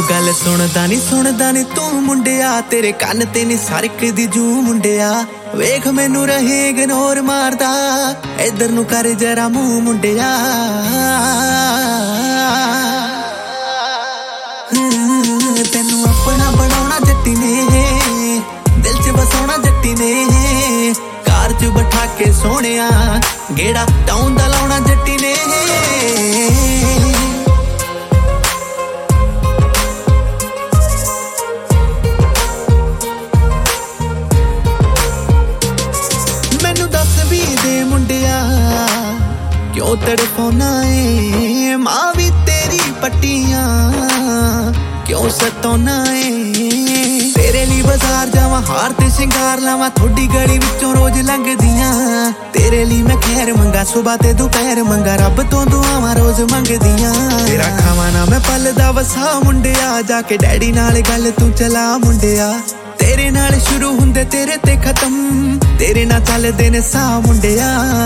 गल सुनदा नी तू मुंडिया तेरे कन्न ते नी सरकदी जू मुंडिया वेख मैनू रहे इग्नोर मारदा इधर नू कर जरा मूंह मुंडिया तेनू अपना बनाउणा जट्टी ने दिल च बसाउणा जट्टी ने कार च बैठा के सोहणिया गेड़ा टाउन दा लाउणा जट्टी ने क्यों तड़पाना है माँ भी तेरी पट्टियां क्यों सताना है तेरे लिए बाजार जावा हार ते सिंगार लावा थोड़ी गली विचों रोज लंघदियां तेरे लिए मैं खैर मंगा सुबह ते दोपहर मंगा रब तो दुआवां रोज मंगदियां तेरा खावा ना मैं पलदा वसा मुंडिया जाके डैडी नाल गल तू चला मुंडिया तेरे नाल शुरू हुंदे तेरे ते खत्म तेरे नाल चलदे ने सा मुंडिया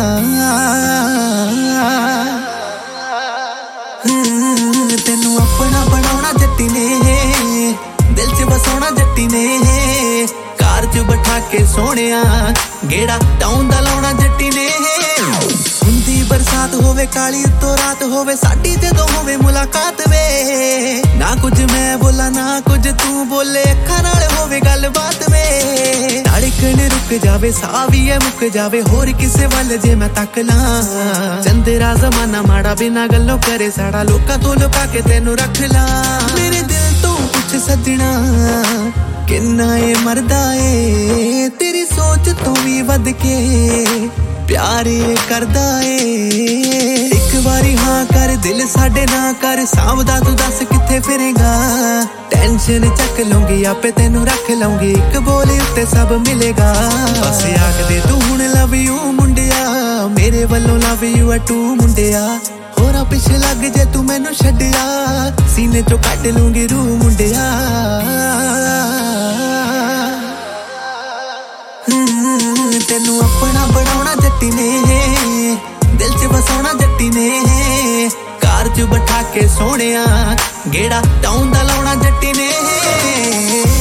तेनू अपना बनाउणा जट्टी ने दिल च बसाउणा जट्टी ने कार च बैठा के सोहणिया गेड़ा टाउन दा लाउणा जट्टी ने हुंदी बरसात होवे काली तो रात होवे साडी जदों होवे मुलाकात वे ना कुछ मैं बोला ना कुछ तू बोले अखां नाल होवे गलबात वे धड़कन रुक जावे साह भी है मुक जावे होर किसे वल जे मैं तक ला चंदेरा जमाना माड़ा बिना गल्लों करे साड़ा लोकां तो लुका के तेनू रख ला मेरे दिल तो कुछ सजना किन्ना ए मरदा ए तेरी सोच तो भी वध के प्यार करदा ए एक बारी हाँ कर दिल साडे ना कर सावधा तू दस किथे फिरेगा टेंशन चक लूंगी आपे तेनू रख लूंगी एक बोले उत्ते सब मिलेगा बस आख दे तू हुण लव यू मुंडिया मेरे वल्लों लव यू आ टू मुंडिया होरा पिछे लग जे तू मैनू छड्डिया सीने चों कढ लूंगी रू मुंडिया तेनू अपना बनाउणा जट्टी ने दिल च बसाउणा जट्टी ने कार च बैठा के सोहणिया गेड़ा टाउन दा लाउणा जट्टी ने